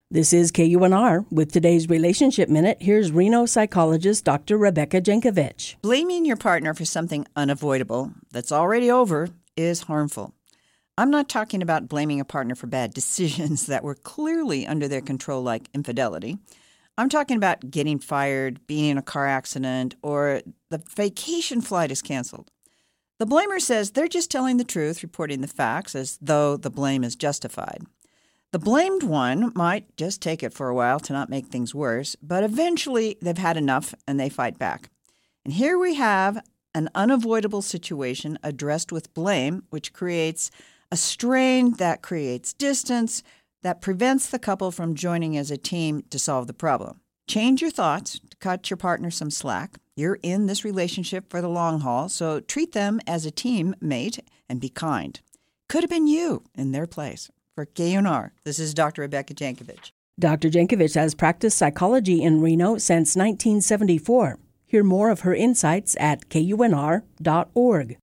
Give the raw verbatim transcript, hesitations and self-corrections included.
This is K U N R. With today's Relationship Minute, here's Reno psychologist Doctor Rebecca Jankovic. Blaming your partner for something unavoidable that's already over is harmful. I'm not talking about blaming a partner for bad decisions that were clearly under their control, like infidelity. I'm talking about getting fired, being in a car accident, or the vacation flight is canceled. The blamer says they're just telling the truth, reporting the facts as though the blame is justified. The blamed one might just take it for a while to not make things worse, but eventually they've had enough and they fight back. And here we have an unavoidable situation addressed with blame, which creates a strain that creates distance that prevents the couple from joining as a team to solve the problem. Change your thoughts to cut your partner some slack. You're in this relationship for the long haul, so treat them as a teammate and be kind. Could have been you in their place. For K U N R, this is Doctor Rebecca Jankovic. Doctor Jankovic has practiced psychology in Reno since nineteen seventy-four. Hear more of her insights at K U N R dot org.